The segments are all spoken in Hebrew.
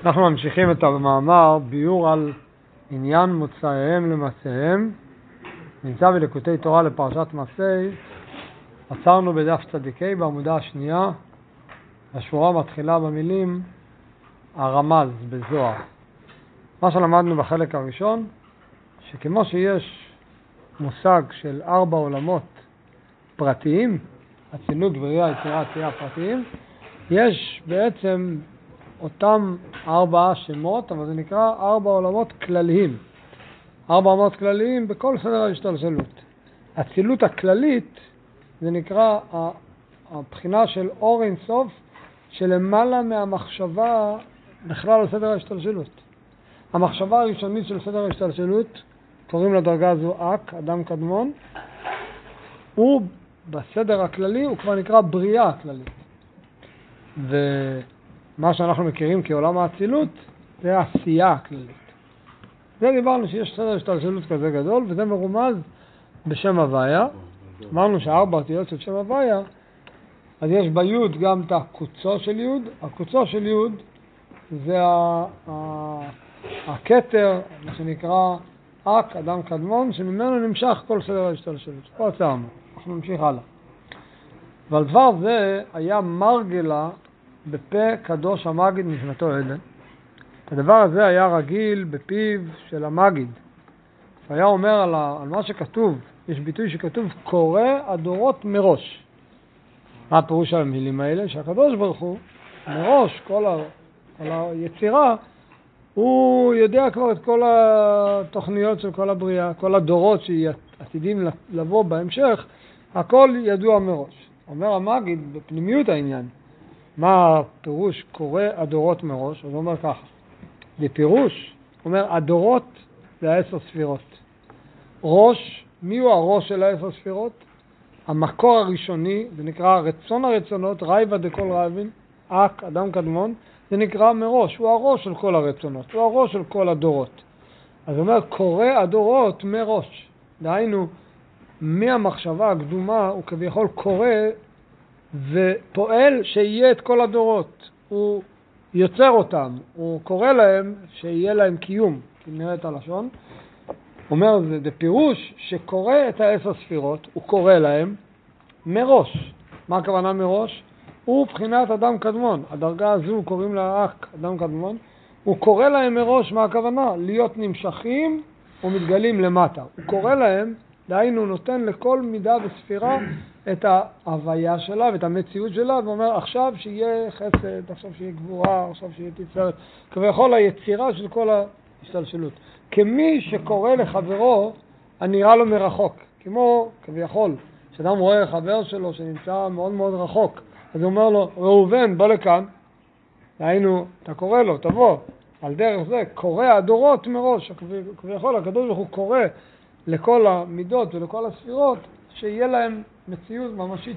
אנחנו ממשיכים את המאמר ביור על עניין מוצאיהם למעשיהם. נמצא בליקוטי תורה לפרשת מעשי. עצרנו בדף צדיקי בעמודה השנייה. השורה מתחילה במילים הרמז בזוהר. מה שלמדנו בחלק הראשון, שכמו שיש מושג של 4 עולמות פרטיים, אצילות, בריאה, יצירה, עשייה פרטיים, יש בעצם אותם 4 שמות, אבל זה נקרא 4 עולמות כלליים. 4 עולמות כלליים בכל סדר ההשתלשלות. אצילות הכללית זה נקרא הבחינה של אור אין סוף, שלמעלה מהמחשבה בכלל על סדר ההשתלשלות. המחשבה הראשונית של סדר ההשתלשלות, קוראים לדרגה הזו אק, אדם קדמון, הוא בסדר הכללי, הוא כבר נקרא בריאה הכללית. ומה שאנחנו מכירים כעולם האצילות, זה העשייה הכללית. זה דיברנו שיש סדר השתלשלות כזה גדול, וזה מרומז בשם הוויה. אמרנו ש4 אותיות של שם הוויה, אז יש ביוד גם את הקוצו של יוד. הקוצו של יוד זה הכתר, מה שנקרא אק, אדם קדמון, שממנו נמשך כל סדר ההשתלשלות. פה עצרנו, אנחנו נמשיך הלאה. ועל דבר זה היה מרגלה בפה קדוש המגיד נשמתו עדן. הדבר הזה היה רגיל בפיו של המגיד. והיה אומר על מה שכתוב, יש ביטוי שכתוב קורא הדורות מראש. מה הפירוש על המילים האלה? שהקדוש ברוך הוא מראש, כל היצירה, הוא יודע כבר את כל התוכניות של כל הבריאה, כל הדורות שעתידים לבוא בהמשך, הכל ידוע מראש. אומר המגיד בפנימיות העניין, מה הפירוש קורא הדורות מראש? אז הוא אומר ככה, בפירוש, הוא אומר הדורות זה 10 ספירות. ראש, מי הוא הראש של 10 ספירות? המקור הראשוני, זה נקרא רצון הרצונות, רייבא דכל רייבין, אק, אדם קדמון, זה נקרא מראש, הוא הראש של כל הרצונות, הוא הראש של כל הדורות. אז הוא אומר, קורא הדורות מראש. דהיינו, מהמחשבה הקדומה הוא כביכול קורא ופועל שיהיה את כל הדורות. הוא יוצר אותם, הוא קורא להם שיהיה להם קיום, כי נראה את הלשון. אומר, זה פירוש שקורא את 10 ספירות, הוא קורא להם מראש. מה הכוונה מראש? הוא בחינת אדם קדמון. הדרגה הזו קוראים לה אק, אדם קדמון. הוא קורא להם מראש, מה הכוונה? להיות נמשכים ומתגלים למטה. הוא קורא להם, דהיינו נותן לכל מידה וספירה את ההוויה שלה ואת המציאות שלה, ואומר עכשיו שיהיה חסד, עכשיו שיהיה גבורה, עכשיו שיהיה תפארת, כביכול היצירה של כל ההשתלשלות. כמי שקורא לחברו הנראה לו מרחוק, כמו כביכול, שאדם רואה חבר שלו שנמצא מאוד מאוד רחוק, אז הוא אומר לו, ראובן, בוא לכאן, דהיינו, אתה קורא לו, תבוא, על דרך זה, קורא הדורות מראש, כביכול, הקדוש ברוך הוא קורא לכל המידות ולכל הספירות, שיהיה להם מציאות ממשית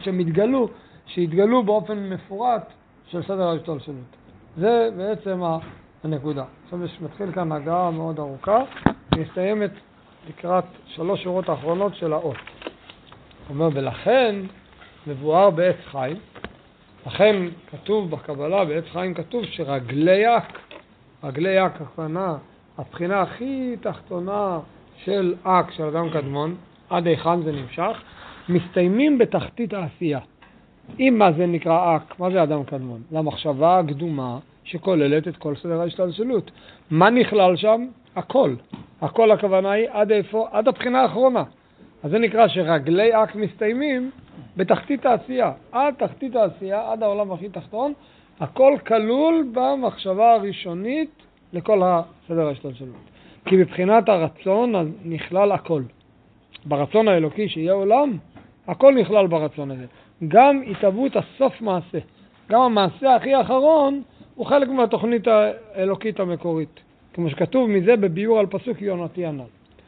שיתגלו באופן מפורט של סדר ההשתלשלות. זה בעצם הנקודה. עכשיו מתחיל כאן הגעה מאוד ארוכה, ומסתיימת לקראת 3 שורות האחרונות של האות. הוא אומר, ולכן מבואר בעץ חיים, לכן כתוב בקבלה, בעץ חיים כתוב שרגלי אק, רגלי אק הכוונה, הבחינה הכי תחתונה של אק, של אדם קדמון, עד היכן זה נמשך, מסתיימים בתחתית העשייה. אם מה זה נקרא אק, מה זה אדם קדמון? למחשבה הקדומה שכוללת את כל סדר ההשתלשלות. מה נכלל שם? הכל. הכל הכוונה היא עד איפה? עד הבחינה האחרונה. אז זה נקרא שרגלי אק מסתיימים בתחתית העשייה. עד תחתית העשייה, עד העולם הכי תחתון, הכל כלול במחשבה הראשונית לכל הסדר ההשתלשלות. כי בבחינת הרצון נכלל הכל. ברצון האלוקי שיהיה עולם, הכל נכלל ברצון הזה. גם התהוות הסוף מעשה. גם המעשה הכי האחרון הוא חלק מהתוכנית האלוקית המקורית. כמו שכתוב מזה בביור על פסוק יונתי הנ"ל.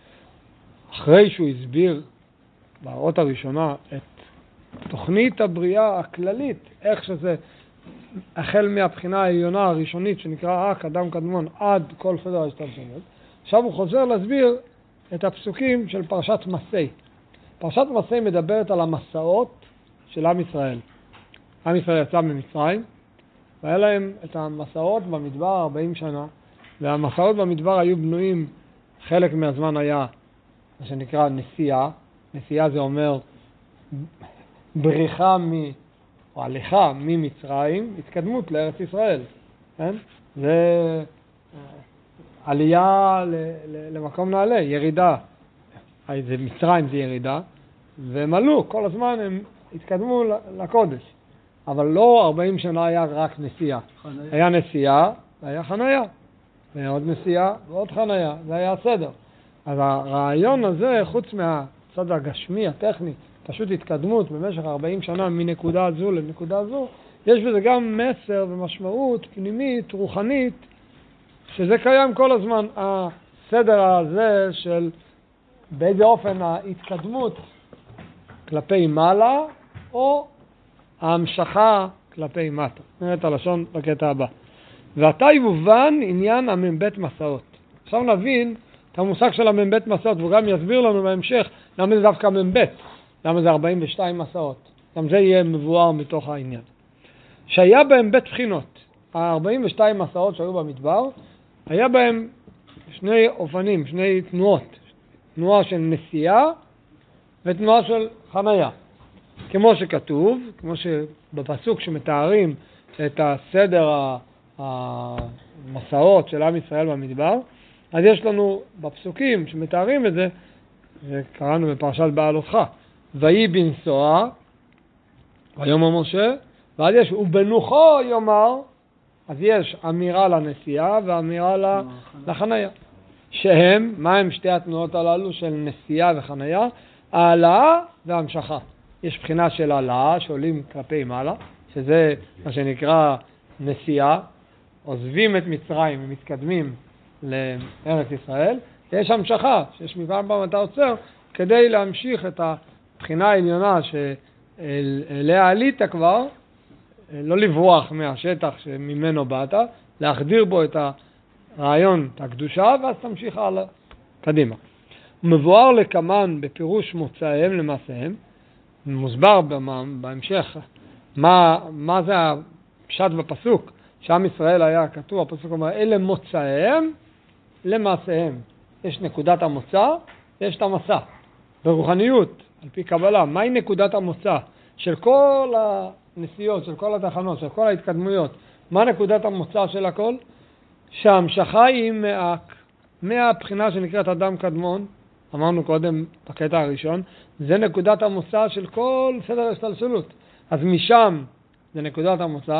אחרי שהוא הסביר באות הראשונה את תוכנית הבריאה הכללית, איך שזה החל מהבחינה העליונה הראשונית שנקרא אק, אדם קדמון, עד כל סדר ההשתלשלות, עכשיו הוא חוזר להסביר את הפסוקים של פרשת מסעי. פרשת מסעי מדברת על המסעות של עם ישראל. עם ישראל יצא ממצרים, והיה להם את המסעות במדבר 40 שנה, והמסעות במדבר היו בנויים, חלק מהזמן היה מה שנקרא נסיעה. נסיעה זה אומר בריחה או הליכה ממצרים, התקדמות לארץ ישראל. כן? זה עלייה למקום נעלה, ירידה. זה מצרים זה ירידה, והם עלו, כל הזמן הם התקדמו לקודש. אבל לא 40 שנה היה רק נסיעה. היה נסיעה, היה חניה. והיה עוד נסיעה ועוד חניה. זה היה הסדר. אז הרעיון הזה, חוץ מהצד הגשמי, הטכני, פשוט התקדמות במשך 40 שנה מנקודה זו לנקודה זו, יש בזה גם מסר ומשמעות פנימית, רוחנית, שזה קיים כל הזמן. הסדר הזה של באיזה אופן ההתקדמות כלפי מעלה, או ההמשכה כלפי מטה. נראה את הלשון בקטע הבא. ועתה יובן עניין המ"ב מסעות. עכשיו נבין את המושג של המ"ב מסעות, והוא גם יסביר לנו בהמשך למה זה דווקא מ"ב, למה זה 42 מסעות. גם זה יהיה מבואר מתוך העניין. שהיה בהם בית בחינות. ה-42 מסעות שהיו במדבר, היה בהם שני אופנים, שני תנועות. תנועה של נסיעה ותנועה של חניה. כמו שכתוב, כמו שבפסוק שמתארים את הסדר המסעות של עם ישראל במדבר, אז יש לנו בפסוקים שמתארים את זה, וקראנו בפרשת בעלותך, ויהי בנסוע, ויאמר משה, ואז יש ובנוחו יאמר, אז יש אמירה לנסיעה ואמירה לחניה. שהם, מה הם שתי התנועות הללו של נסיעה וחניה? העלאה והמשכה. יש בחינה של העלאה שעולים כלפי מעלה, שזה מה שנקרא נסיעה, עוזבים את מצרים ומתקדמים לארץ ישראל. יש המשכה, שיש מפעם פעם אתה עוצר, כדי להמשיך את הבחינה העליונה שאליה עלית כבר, לא לברוח מהשטח שממנו באת, להחדיר בו את הרעיון, את הקדושה, ואז תמשיך הלאה, קדימה. מבואר לכמן בפירוש מוצאיהם למעשיהם, מוסבר בהמשך מה זה הפשט בפסוק, שעם ישראל היה כתוב, הפסוק אומר, אלה מוצאיהם למעשיהם. יש נקודת המוצא, יש את המסע. ברוחניות, על פי קבלה, מהי נקודת המוצא של כל הנסיעות, של כל התחנות, של כל ההתקדמויות? מה נקודת המוצא של הכל? שההמשכה היא מהבחינה שנקראת אדם קדמון, אמרנו קודם בקטע הראשון, זה נקודת המוצא של כל סדר השתלשלות. אז משם זה נקודת המוצא,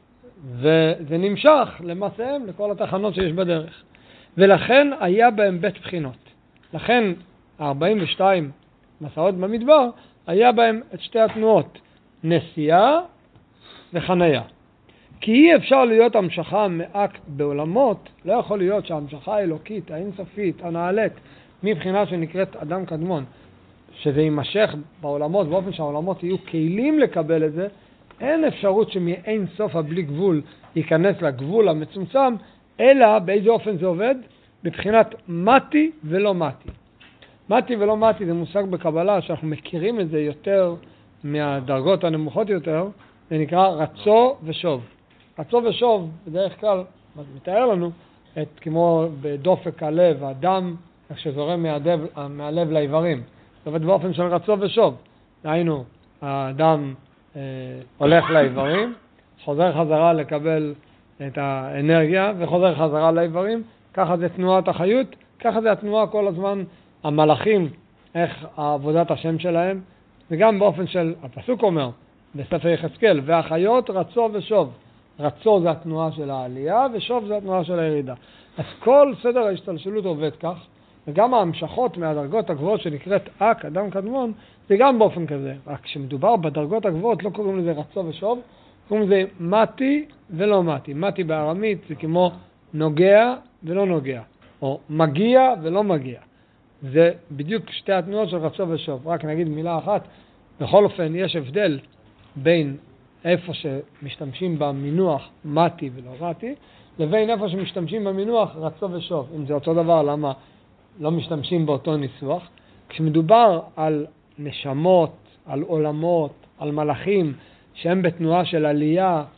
וזה נמשך למעשיהם לכל התחנות שיש בדרך. ולכן היה בהם בית בחינות. לכן 42 מסעות במדבר, היה בהם את שתי התנועות, נסיעה וחניה. כי אי אפשר להיות המשכה מאקט בעולמות, לא יכול להיות שההמשכה האלוקית, האינסופית, הנעלית, מבחינה שנקראת אדם קדמון, שזה יימשך בעולמות, באופן שהעולמות יהיו כלים לקבל את זה, אין אפשרות שמאין סוף הבלי גבול ייכנס לגבול המצומצם, אלא באיזה אופן זה עובד? בבחינת מתי ולא מתי. מתי ולא מתי זה מושג בקבלה שאנחנו מכירים את זה יותר מהדרגות הנמוכות יותר, זה נקרא רצו ושוב. רצו ושוב בדרך כלל מתאר לנו את כמו בדופק הלב, הדם, איך שזורם מהלב לאיברים. זה עובד באופן של רצו ושוב. דהיינו, האדם הולך לאיברים, חוזר חזרה לקבל את האנרגיה וחוזר חזרה לאיברים, ככה זה תנועת החיות, ככה זה התנועה כל הזמן, המלאכים, איך עבודת השם שלהם, וגם באופן של, הפסוק אומר, בספר יחזקאל, והחיות רצו ושוב. רצו זה התנועה של העלייה, ושוב זה התנועה של הירידה. אז כל סדר ההשתלשלות עובד כך, וגם ההמשכות מהדרגות הגבוהות שנקראת אק, אדם קדמון, זה גם באופן כזה. רק כשמדובר בדרגות הגבוהות לא קוראים לזה רצו ושוב, קוראים לזה מתי ולא מתי. מתי בארמית זה כמו נוגע ולא נוגע, או מגיע ולא מגיע. זה בדיוק שתי התנועות של רצו ושוב. רק נגיד מילה אחת, בכל אופן יש הבדל בין איפה שמשתמשים במינוח מתי ולא מתי, לבין איפה שמשתמשים במינוח רצו ושוב. אם זה אותו דבר, למה לא משתמשים באותו ניסוח? כשמדובר על נשמות, על עולמות, על מלאכים, שהם בתנועה של עלייה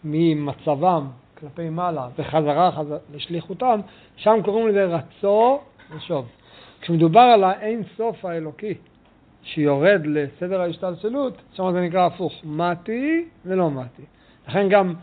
ממצבם כלפי מעלה וחזרה לשליחותם, שם קוראים לזה רצו ושוב. כשמדובר על האין סוף האלוקי שיורד לסדר ההשתלשלות, שם זה נקרא הפוך, מתי ולא מתי. לכן גם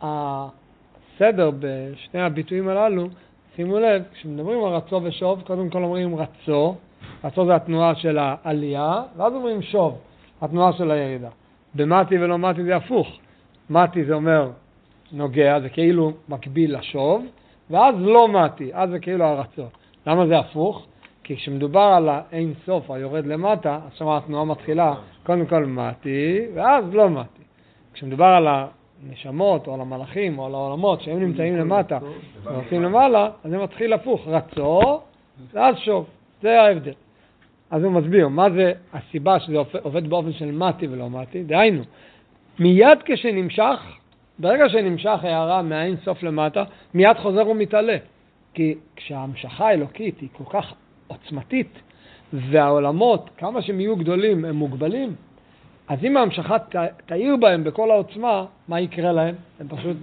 הסדר בשני הביטויים הללו, שימו לב, כשמדברים על רצו ושוב, קודם כל אומרים רצו, רצו זה התנועה של העלייה, ואז אומרים שוב, התנועה של הירידה. במתי ולא מתי זה הפוך. מתי זה אומר נוגע, זה כאילו מקביל לשוב, ואז לא מתי, אז זה כאילו הרצו. למה זה הפוך? כי כשמדובר על האין סוף, היורד למטה, אז שם התנועה מתחילה קודם כל מתי, ואז לא מתי. כשמדובר על הנשמות, או על המלאכים, או על העולמות, שהם נמצאים למטה, ועושים למעלה, אז זה מתחיל הפוך, רצו, ואז שוב. זה ההבדל. אז הוא מסביר, מה זה הסיבה שזה עובד באופן של מתי ולא מתי? דהיינו, מיד כשנמשך, ברגע שנמשך הערה מהאין סוף למטה, מיד חוזר ומתעלה. כי כשההמשכה האלוקית היא כל כך עוצמתית, והעולמות, כמה שהם יהיו גדולים, הם מוגבלים, אז אם ההמשכה תאיר בהם בכל העוצמה, מה יקרה להם? הם פשוט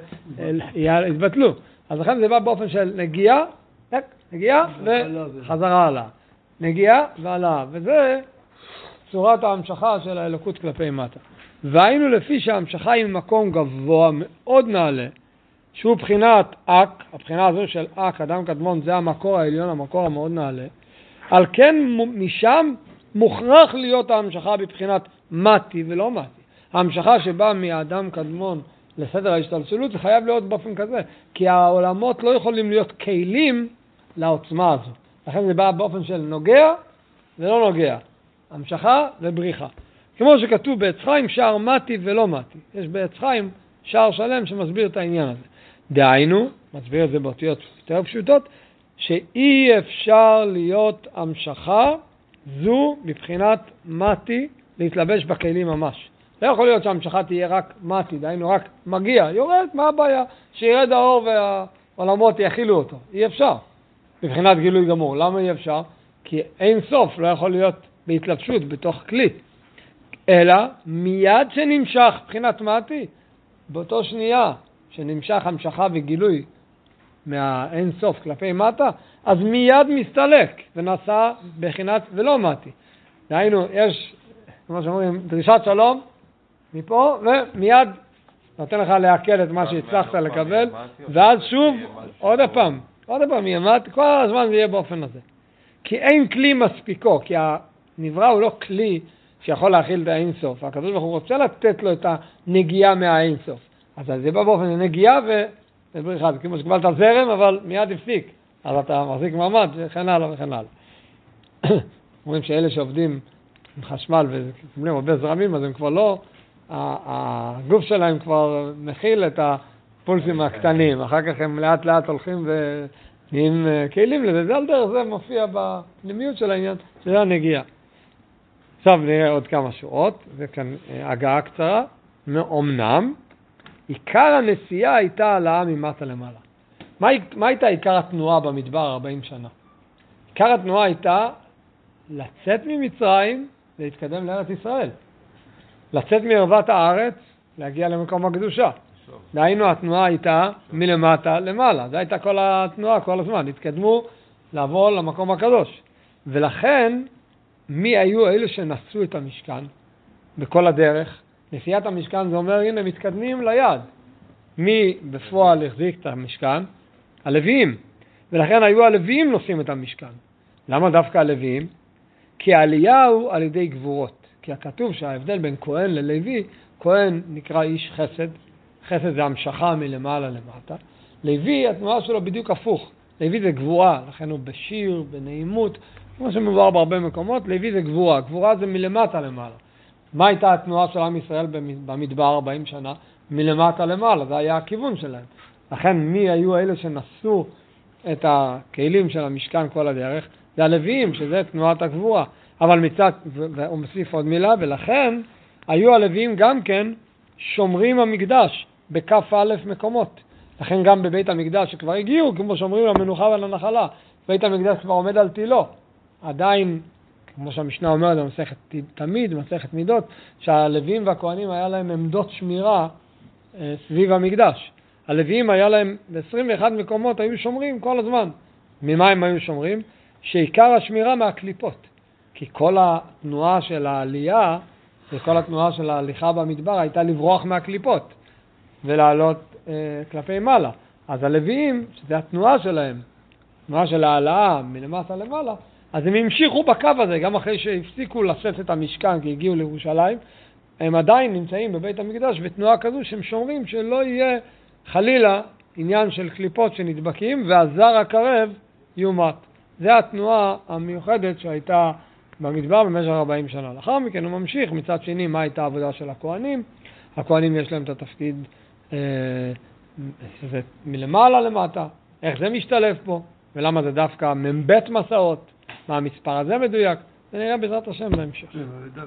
יתבטלו. אז לכן זה בא באופן של נגיעה וחזרה עלה. נגיעה ועלה. וזה צורת ההמשכה של האלוקות כלפי מטה. והיינו לפי שההמשכה היא ממקום גבוה מאוד נעלה, שהוא בחינת אק, הבחינה הזו של אק, אדם קדמון, זה המקור העליון, המקור המאוד נעלה. על כן משם מוכרח להיות ההמשכה בבחינת מתי ולא מתי. ההמשכה שבאה מאדם קדמון לסדר ההשתלשלות, זה חייב להיות באופן כזה, כי העולמות לא יכולים להיות כלים לעוצמה הזו. לכן זה בא באופן של נוגע ולא נוגע, המשכה ובריחה. כמו שכתוב בעץ חיים, שער מתי ולא מתי. יש בעץ חיים שער שלם שמסביר את העניין הזה. דהיינו, מסביר את זה באותיות יותר פשוטות, שאי אפשר להיות המשכה זו מבחינת מתי להתלבש בכלים ממש. לא יכול להיות שהמשכה תהיה רק מתי, דהיינו רק מגיע, יורד, מה הבעיה? שירד האור והעולמות יכילו אותו. אי אפשר. מבחינת גילוי גמור. למה אי אפשר? כי אין סוף לא יכול להיות בהתלבשות בתוך כלי. אלא מיד שנמשך מבחינת מתי, באותו שנייה שנמשך המשכה וגילוי מהאין סוף כלפי מטה, אז מיד מסתלק ונעשה בחינת ולא מתי. דהיינו, יש, כמו שאומרים, דרישת שלום מפה, ומיד נותן לך להקל את מה שהצלחת לקבל, ואז שוב, עוד פעם יהיה מתי, כל הזמן זה יהיה באופן הזה. כי אין כלי מספיקו, כי הנברא הוא לא כלי שיכול להכיל את האין סוף. הקדוש ברוך הוא רוצה לתת לו את הנגיעה מהאין סוף. אז זה בא באופן נגיעה ובריחה. זה כמו שקיבלת זרם, אבל מיד הפסיק. אז אתה מחזיק מעמד וכן הלאה וכן הלאה. אומרים שאלה שעובדים עם חשמל וקבלים הרבה זרמים, אז הם כבר לא, הגוף שלהם כבר מכיל את הפולסים הקטנים. אחר כך הם לאט לאט הולכים ונהיים כלים לזה. זה על דרך זה מופיע בפנימיות של העניין, שזה הנגיעה. עכשיו נראה עוד כמה שורות, זה כאן הגעה קצרה. מאומנם, עיקר הנסיעה הייתה העלאה ממטה למעלה. מה הייתה עיקר התנועה במדבר 40 שנה? עיקר התנועה הייתה לצאת ממצרים ולהתקדם לארץ ישראל. לצאת מערבת הארץ, להגיע למקום הקדושה. דהיינו, התנועה הייתה מלמטה למעלה. זו הייתה כל התנועה כל הזמן. התקדמו לעבור למקום הקדוש. ולכן, מי היו אלה שנשאו את המשכן בכל הדרך? נשיאת המשכן זה אומר, הנה, מתקדמים ליד. מי בפועל החזיק את המשכן? הלוויים. ולכן היו הלוויים נושאים את המשכן. למה דווקא הלוויים? כי העלייה הוא על ידי גבורות. כי הכתוב שההבדל בין כהן ללוי, כהן נקרא איש חסד. חסד זה המשכה מלמעלה למטה. לוי, התנועה שלו בדיוק הפוך. לוי זה גבורה, לכן הוא בשיר, בנעימות. כמו שמובהר בהרבה מקומות, לוי זה גבורה. גבורה זה מלמטה למעלה. מה הייתה התנועה של עם ישראל במדבר 40 שנה? מלמטה למעלה, זה היה הכיוון שלהם. לכן מי היו אלה שנשאו את הכלים של המשכן כל הדרך? זה הלוויים, שזה תנועת הגבורה. אבל מצד, והוא מוסיף עוד מילה, ולכן היו הלוויים גם כן שומרים המקדש בכף א' מקומות. לכן גם בבית המקדש שכבר הגיעו, כמו שאומרים למנוחה ולנחלה, בית המקדש כבר עומד על תילו. עדיין, כמו שהמשנה אומרת, במסכת תמיד, במסכת מידות, שהלוויים והכהנים היה להם עמדות שמירה סביב המקדש. הלוויים היה להם ב-21 מקומות היו שומרים כל הזמן. ממה הם היו שומרים? שעיקר השמירה מהקליפות. כי כל התנועה של העלייה וכל התנועה של ההליכה במדבר הייתה לברוח מהקליפות ולעלות כלפי מעלה. אז הלוויים, שזה התנועה שלהם, תנועה של העלאה מלמטה למעלה, אז הם המשיכו בקו הזה, גם אחרי שהפסיקו לשאת את המשכן כי הגיעו לירושלים, הם עדיין נמצאים בבית המקדש בתנועה כזו שהם שומרים שלא יהיה חלילה עניין של קליפות שנדבקים והזר הקרב יומת. זה התנועה המיוחדת שהייתה במדבר במשך 40 שנה. לאחר מכן הוא ממשיך, מצד שני, מה הייתה העבודה של הכהנים? הכהנים יש להם את התפקיד שזה מלמעלה למטה, איך זה משתלב פה, ולמה זה דווקא מבית מסעות, מה המספר הזה מדויק, זה נראה בעזרת השם בהמשך.